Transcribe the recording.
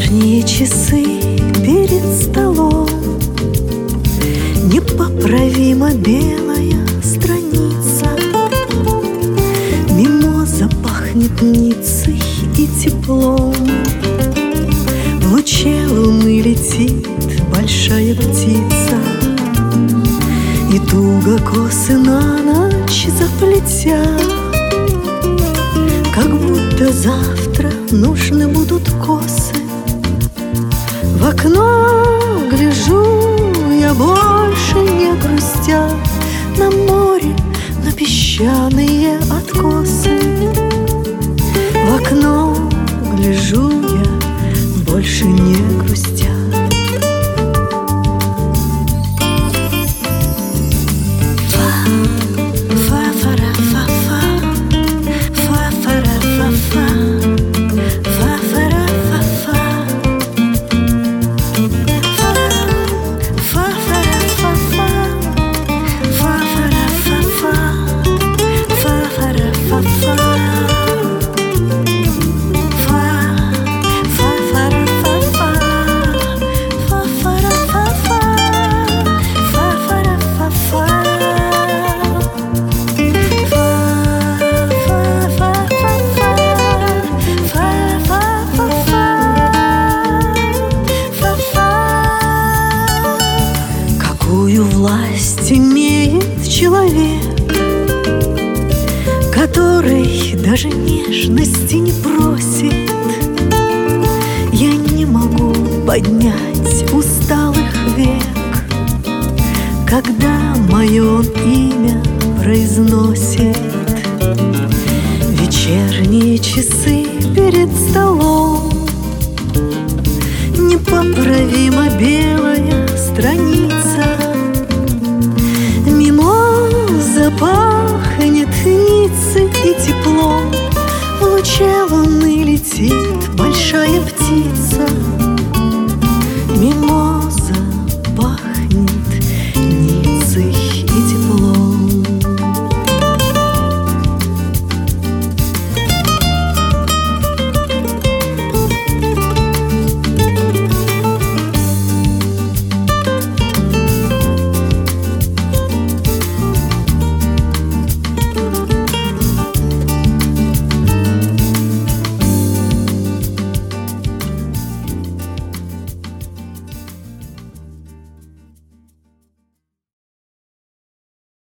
Вечерние часы перед столом, непоправимо белая страница. Мимоза пахнет Ниццей и теплом. В луче луны летит большая птица, и туго косы на ночь заплетя, как будто завтра нужны будут косы. В окно гляжу я, больше не грустя, на море, на песчаные откосы. В окно гляжу я, больше не грустя. Какую власть имеет человек, который даже нежности не просит? Я не могу поднять усталых век, когда мое имя произносит. Вечерние часы перед столом,